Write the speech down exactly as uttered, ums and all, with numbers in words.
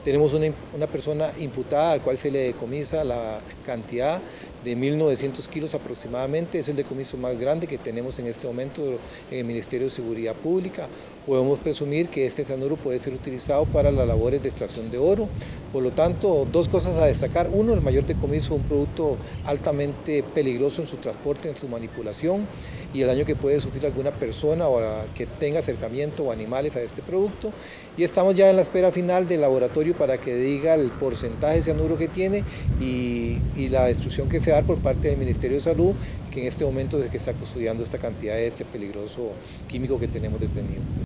Tenemos una, una persona imputada al cual se le decomisa la cantidad de mil novecientos kilos aproximadamente, es el decomiso más grande que tenemos en este momento en el Ministerio de Seguridad Pública. Podemos presumir que este cianuro puede ser utilizado para las labores de extracción de oro. Por lo tanto, dos cosas a destacar. Uno, el mayor decomiso de un producto altamente peligroso en su transporte, en su manipulación, y el daño que puede sufrir alguna persona o que tenga acercamiento o animales a este producto. Y estamos ya en la espera final del laboratorio para que diga el porcentaje de cianuro que tiene y, y la destrucción que se da por parte del Ministerio de Salud, que en este momento es el que está custodiando esta cantidad de este peligroso químico que tenemos detenido.